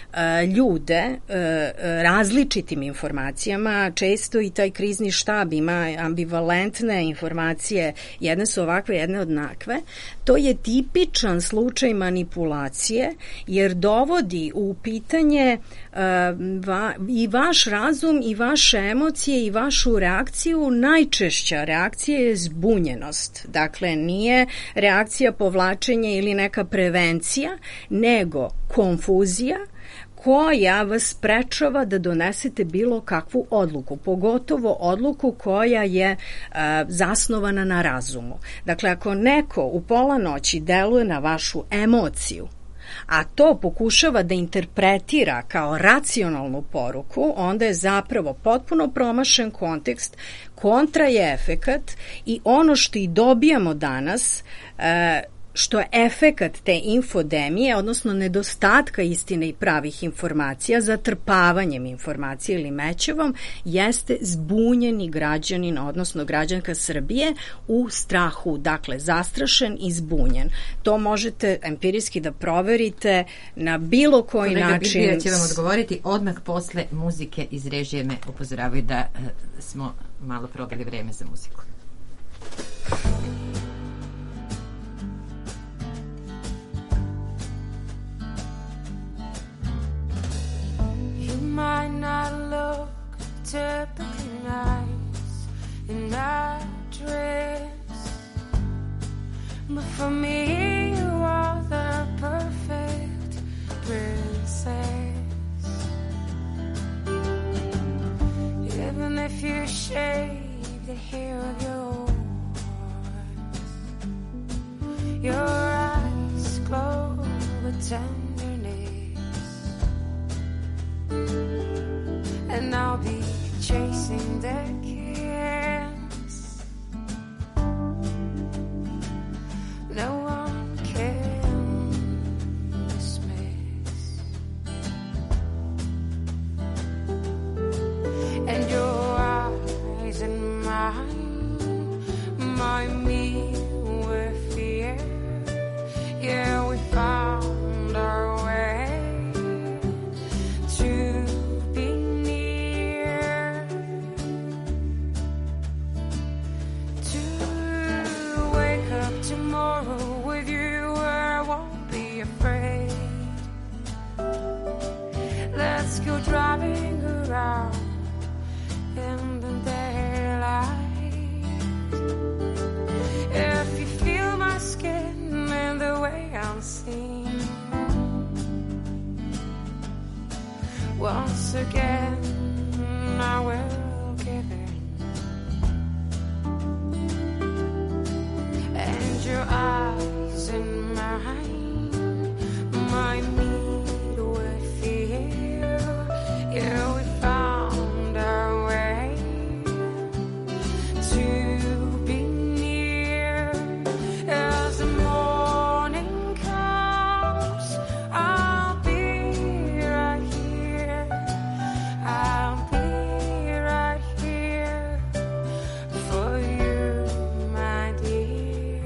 ljude različitim informacijama. Često i taj krizni štab ima ambivalentne informacije, jedne su ovakve, jedne odnakve. To je tipičan slučaj manipulacije, jer dovodi u pitanje va, i vaš razum i vaše emocije i vašu reakciju. Najčešća reakcija je zbunjenost. Dakle, nije reakcija povlačenja ili neka prevencija, nego konfuzija koja vas sprečava da donesete bilo kakvu odluku, pogotovo odluku koja je a, zasnovana na razumu. Dakle, ako neko u pola noći deluje na vašu emociju, a to pokušava da interpretira kao racionalnu poruku, onda je zapravo potpuno promašen kontekst, kontra je efekat i ono što i dobijamo danas, e, što je efekat te infodemije, odnosno nedostatka istine i pravih informacija, zatrpavanjem informacija ili mećevom, jeste zbunjeni građanin, odnosno građanka Srbije u strahu, dakle zastrašen i zbunjen. To možete empirijski da proverite na bilo koji Kolega način. Kolega Birbija će vam odgovoriti odmah posle muzike. Iz režije me upozoravaju da uh, smo malo probili vreme za muziku. Might not look typically nice in that dress, but for me you are the perfect princess. Even if you shave the hair of yours, your eyes glow with tenderness. And I'll be chasing their kiss. No one can dismiss. And your eyes and mine, mine me with fear. Yeah, we found our way. Tomorrow with you I won't be afraid. Let's go driving around in the daylight. If you feel my skin and the way I'm seen, once again I will give it. Your eyes and mine, my meet with you. Yeah, we found our way to be near. As the morning comes, I'll be right here. I'll be right here for you, my dear.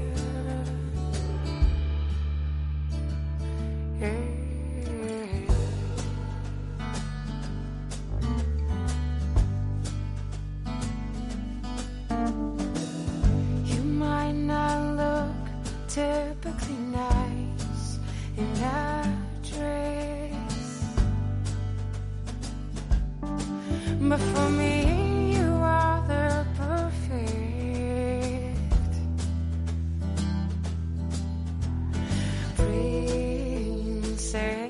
Typically nice in that dress, but for me you are the perfect princess.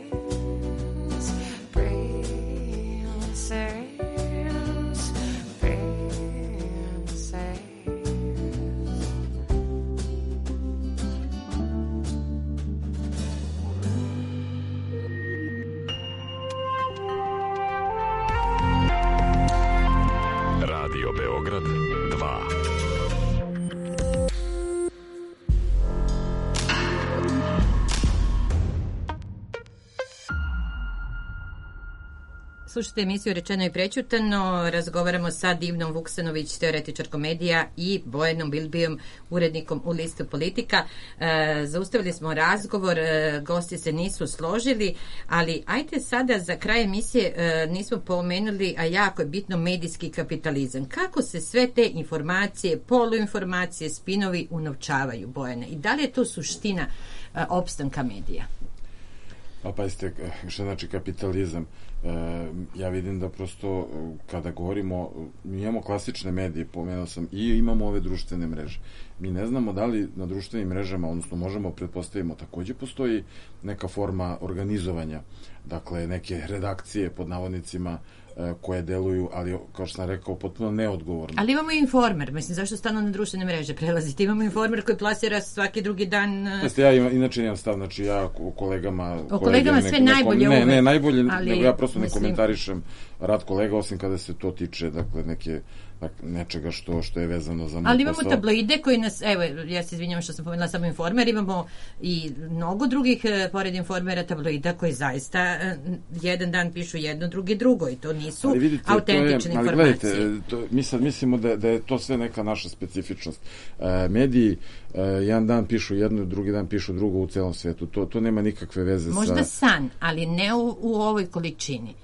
Slušajte emisiju Rečeno i prećutano. Razgovaramo sa Divnom Vuksanović, teoretičarkom medija, i Bojanom Bilbijom, urednikom u listu Politika. E, zaustavili smo razgovor, e, gosti se nisu složili, ali ajte sada za kraj emisije, e, nismo pomenuli, a jako je bitno, medijski kapitalizam. Kako se sve te informacije, poluinformacije, spinovi unovčavaju, Bojane? I da li je to suština e, opstanka medija? Pa pazite, što znači kapitalizam? E, ja vidim da prosto kada govorimo, mi imamo klasične medije, pomenuo sam, i imamo ove društvene mreže. Mi ne znamo da li na društvenim mrežama, odnosno možemo pretpostavimo, takođe postoji neka forma organizovanja, dakle neke redakcije pod navodnicima koje deluju, ali kao što sam rekao, potpuno neodgovorno. Ali imamo i Informer, mislim, zašto stalno na društvene mreže prelazite? Imamo Informer koji plasira svaki drugi dan... Jeste, ja ima, inače nemam stav, znači ja o kolegama... O kolegama sve nekom, najbolje ne, uvek. Ne, najbolje, ali, nego ja prosto mislim, ne komentarišem rad kolega, osim kada se to tiče, dakle, neke nečega što, što je vezano za moj ali imamo posao. tabloide koji nas, evo, ja se izvinjam što sam pomenula samo Informer, imamo i mnogo drugih, pored Informera, tabloida koji zaista jedan dan pišu jedno, drugi drugo, i to nisu vidite, autentične to je, informacije. Ali gledajte, to, mi sad mislimo da, da je to sve neka naša specifičnost. E, mediji e, jedan dan pišu jedno, drugi dan pišu drugo u celom svetu. To, to nema nikakve veze možda sa... Možda san, ali ne u, u ovoj količini.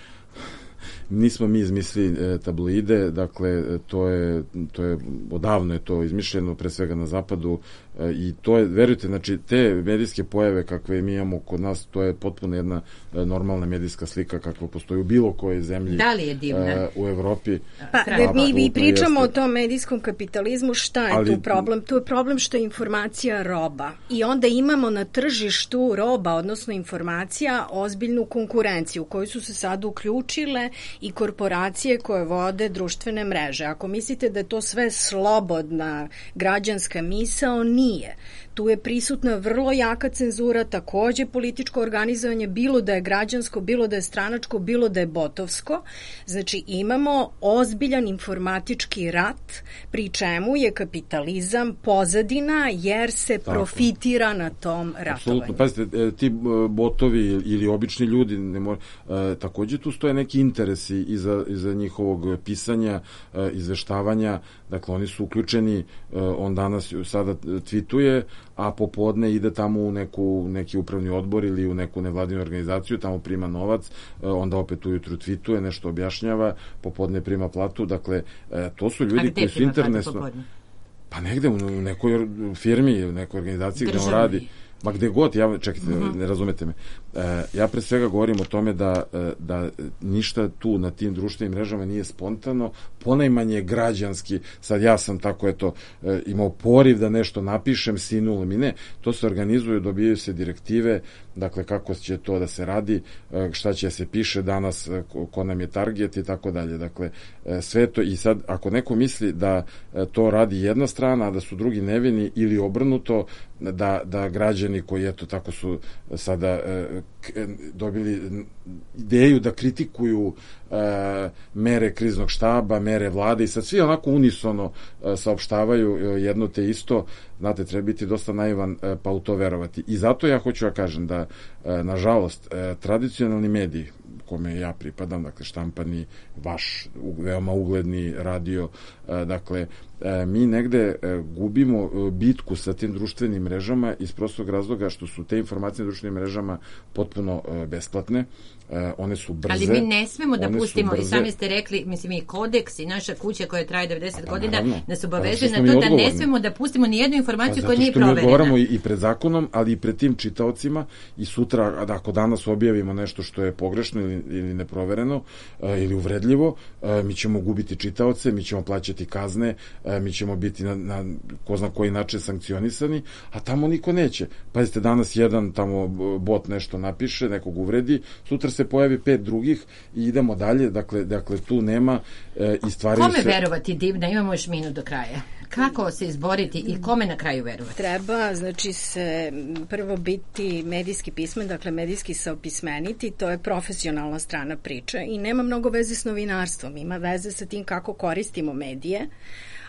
Nismo mi izmislili e, tabloide, dakle to je, to je odavno je to izmišljeno, pre svega na zapadu, e, i to je, verujte, znači te medijske pojave kakve mi imamo kod nas, to je potpuno jedna e, normalna medijska slika kakva postoji u bilo kojoj zemlji. Da li je divna? E, u Evropi. Pa, da, mi, mi pričamo jeste. O tom medijskom kapitalizmu, šta je ali, tu problem? Tu je problem što je informacija roba, i onda imamo na tržištu roba, odnosno informacija, ozbiljnu konkurenciju koju su se sad uključile i korporacije koje vode društvene mreže. Ako mislite da je to sve slobodna građanska misao, nije. Tu je prisutna vrlo jaka cenzura, takođe političko organizovanje, bilo da je građansko, bilo da je stranačko, bilo da je botovsko. Znači imamo ozbiljan informatički rat, pri čemu je kapitalizam pozadina, jer se tako profitira na tom ratovanju. Apsolutno, pazite, ti botovi ili obični ljudi, ne mora, takođe tu stoje neki interesi iza, iza njihovog pisanja, izveštavanja, dakle oni su uključeni, on danas sada tweetuje, a popodne ide tamo u neku, neki upravni odbor ili u neku nevladinu organizaciju, tamo prima novac, onda opet ujutru tweetuje, nešto objašnjava, popodne prima platu, dakle to su ljudi koji su interesno... Pa negde u nekoj firmi, u nekoj organizaciji gde on radi. Ma gde god, ja, čekajte, uh-huh. ne razumete me. E, ja pre svega govorim o tome da, da ništa tu na tim društvenim mrežama nije spontano, ponajmanje građanski, sad ja sam tako, eto, imao poriv da nešto napišem, sinulo mi, ne, to se organizuju, dobijaju se direktive, dakle, kako će to da se radi, šta će se piše danas, ko nam je target i tako dalje, dakle, sve to, i sad, ako neko misli da to radi jedna strana, a da su drugi nevini ili obrnuto, da, da građani koji, eto, tako su sada e, k, dobili ideju da kritikuju e, mere kriznog štaba, mere vlade, i sad svi onako unisono e, saopštavaju jedno te isto, znate, treba biti dosta naivan e, pa u to verovati. I zato ja hoću da kažem da, e, nažalost, e, tradicionalni mediji, kome ja pripadam, dakle štampani, vaš veoma ugledni radio, dakle mi negde gubimo bitku sa tim društvenim mrežama iz prostog razloga što su te informacije na društvenim mrežama potpuno besplatne, one su brze. Ali mi ne smemo da pustimo, i sami ste rekli, mislim, i kodeks i naša kuća koja traje devedeset pa, godina naravno, nas obavezuje na to da odgovorni. Ne smemo da pustimo ni jednu informaciju pa, koja nije proverena. Zato što mi odgovaramo i, i pred zakonom, ali i pred tim čitaocima, i sutra, ako danas objavimo nešto što je pogrešno ili, ili neprovereno ili uvredljivo, mi ćemo gubiti čitaoce, mi ćemo plaćati kazne, mi ćemo biti na, na ko zna koji način sankcionisani, a tamo niko neće. Pazite, danas jedan tamo bot nešto napiše, nekog uvredi, sutra se pojavi pet drugih i idemo dalje, dakle, dakle tu nema e, i stvaraju kome se... verovati, Divna, imamo još minut do kraja. Kako se izboriti i kome na kraju verovati? Treba, znači, se prvo biti medijski pismen, dakle medijski se opismeniti, to je profesionalna strana priče i nema mnogo veze s novinarstvom, ima veze sa tim kako koristimo medije,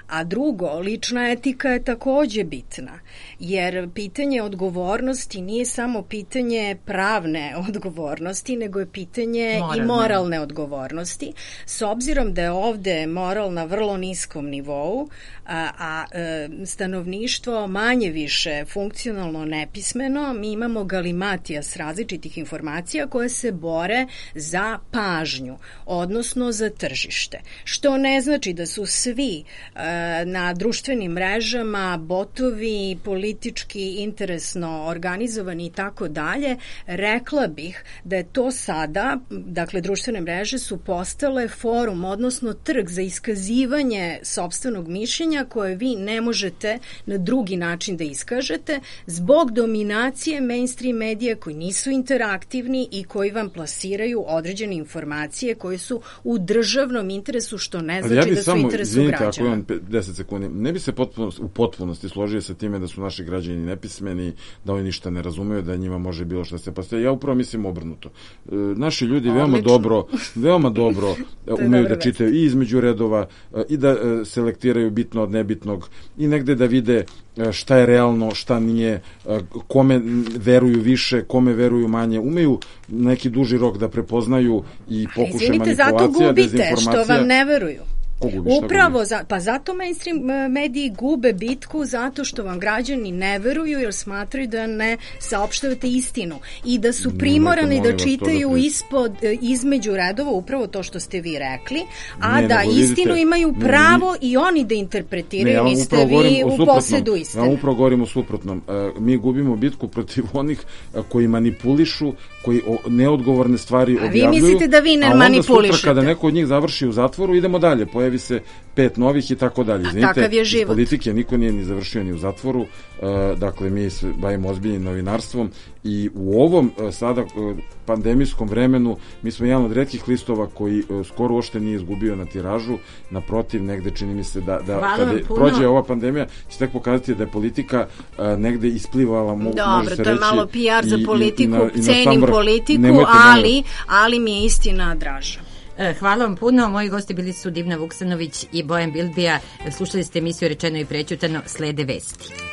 A drugo, lična etika je takođe bitna, jer pitanje odgovornosti nije samo pitanje pravne odgovornosti, nego je pitanje moralne. i moralne odgovornosti. S obzirom da je ovde moral na vrlo niskom nivou, a, a e, stanovništvo manje više funkcionalno nepismeno, mi imamo galimatijas različitih informacija koje se bore za pažnju, odnosno za tržište. Što ne znači da su svi e, na društvenim mrežama botovi, politički, interesno organizovani i tako dalje. Rekla bih da je to sada, dakle društvene mreže su postale forum, odnosno trg za iskazivanje sopstvenog mišljenja koje vi ne možete na drugi način da iskažete zbog dominacije mainstream medija koji nisu interaktivni i koji vam plasiraju određene informacije koje su u državnom interesu, što ne znači ja da su u interesu građana. Ali ja bih samo, izvinite, ako imam deset sekundi, ne bi se potpuno, u potpunosti složio sa time da su naši građani nepismeni, da oni ništa ne razumeju, da njima može bilo što se postaje. Ja upravo mislim obrnuto. E, naši ljudi Odlično. veoma dobro, veoma dobro umeju da čitaju i između redova i da e, selektiraju bitno od nebitnog i negde da vide šta je realno, šta nije, kome veruju više, kome veruju manje, umeju neki duži rok da prepoznaju i pokušaj manipulacija, zato gubite, dezinformacija. Što vam ne veruju. Gubi, Upravo, za, pa zato mainstream mediji gube bitku, zato što vam građani ne veruju jer smatraju da ne saopštavate istinu i da su primorani da čitaju da ispod, između redova upravo to što ste vi rekli, a ne, da nego, istinu vidite, imaju pravo ne, i oni da interpretiraju, niste vi u posedu istine. Ja upravo govorim u suprotnom. Mi gubimo bitku protiv onih koji manipulišu, koji neodgovorne stvari a objavljuju. A vi mislite da vi ne a manipulišete? A onda sutra kada neko od njih završi u zatvoru, idemo dalje, pojavi se pet novih i tako dalje. Izvinite, a takav je život. Iz politike niko nije ni završio ni u zatvoru, uh, dakle mi se bavimo ozbiljnim novinarstvom i u ovom uh, sada uh, pandemijskom vremenu mi smo jedan od retkih listova koji uh, skoro uopšte nije izgubio na tiražu, naprotiv negde čini mi se da, da kada prođe ova pandemija će tek pokazati da je politika uh, negde isplivala, mo, Dobre, može se reći. Dobro, to je malo P R za politiku, i, i na, i cenim politiku, ali, ali mi je istina draža. Hvala vam puno. Moji gosti bili su Divna Vuksanović i Bojan Bilbija. Slušali ste emisiju Rečeno i prećutano. Slede vesti.